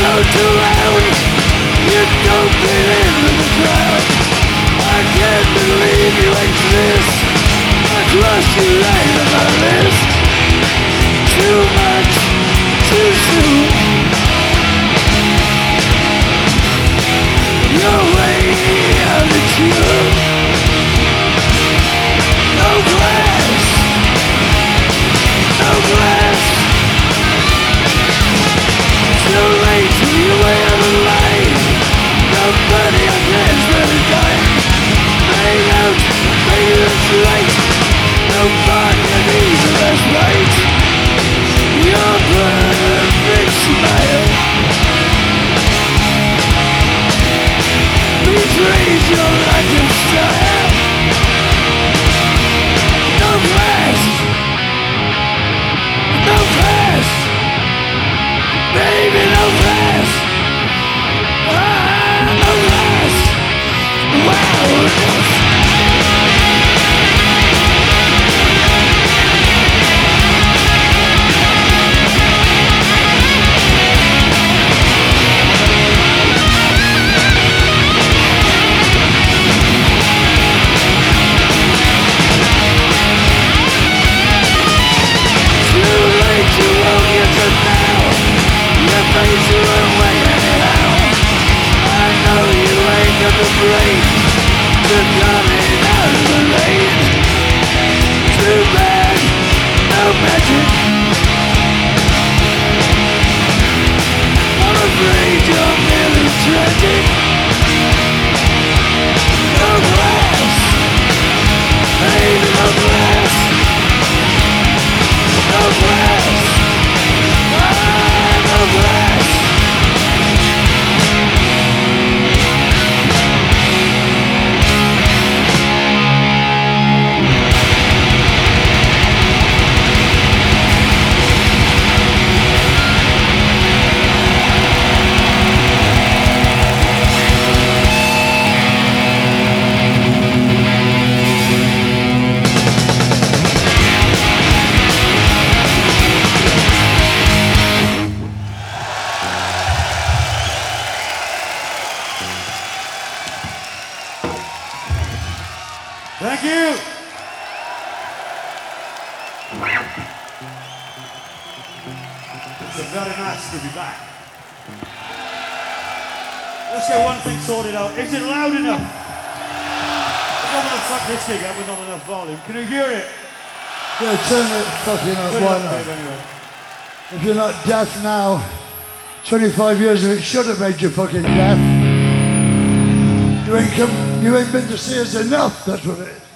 don't around. You don't fit in with the crowd. I can't believe you exist. I crossed you right on my list. Too much, too soon. Your way of the cure. No glass, no glass. Too late to be away on the line. Nobody on there's really dying. Hang out, maybe that's right. Nobody on these that's right. Your perfect smile betrays your lack of style. No class, no class, baby, no class. No class. Wow. Face your own way anyhow. I know you ain't got the brain to come in out of the rain. Too bad, no magic. I'm afraid you're merely tragic. No glass, baby, no glass. No glass. No glass. Thank you. It's very nice to be back. Let's get one thing sorted out. Is it loud enough? I don't want to fuck this thing up with not enough volume. Can you hear it? Yeah, turn it fucking up. Why not? Anyway. If you're not deaf now, 25 years of it should have made you fucking deaf. You ain't been to see us enough, that's what it is.